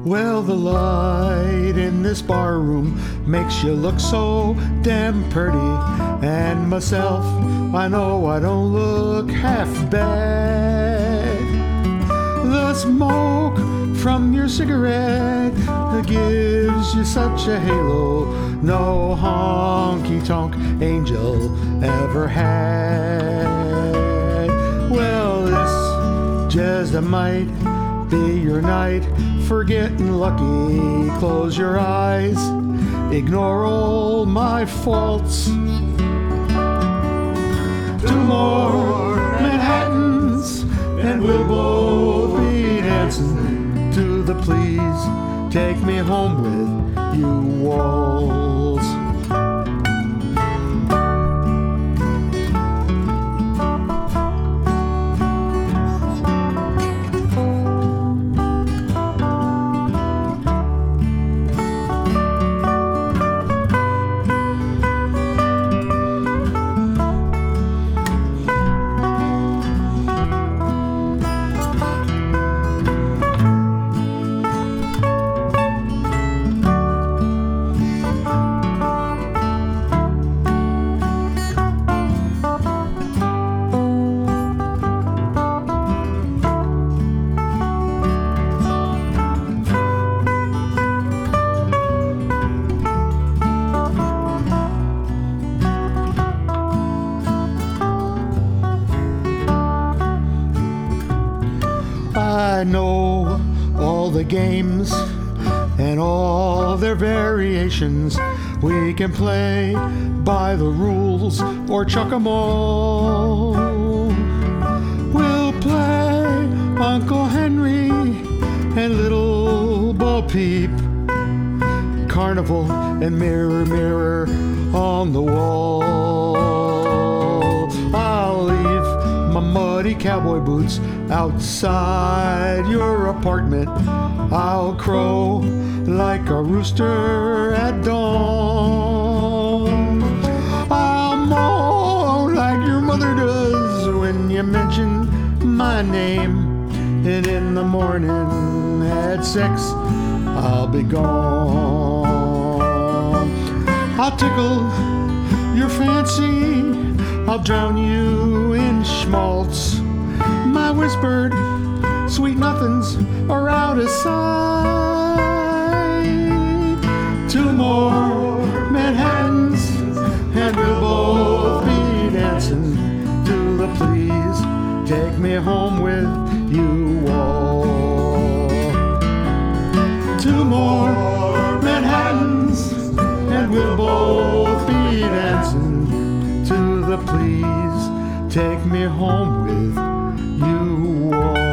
Well, the light in this bar room makes you look so damn pretty. And myself, I know I don't look half bad. The smoke from your cigarette gives you such a halo no honky-tonk angel ever had. Well, this just might be your night for getting lucky. Close your eyes, ignore all my faults. 2 more Manhattans and we'll both be dancing to the Please Take Me Home With You waltz. I know all the games and all their variations. We can play by the rules or chuck 'em all. We'll play Uncle Henry and Little Bo Peep, Carnival and Mirror, Mirror on the wall. I'll leave my muddy cowboy boots outside your apartment. I'll crow like a rooster at dawn. I'll moan like your mother does when you mention my name. And in the morning at 6, I'll be gone. I'll tickle your fancy, I'll drown you in schmaltz. My whispered sweet nothings are out of sight. 2 more Manhattans and we'll both be dancing to the Please Take Me Home With You waltz. 2 more Manhattans and we'll both be dancing to the Please Take Me Home With You waltz.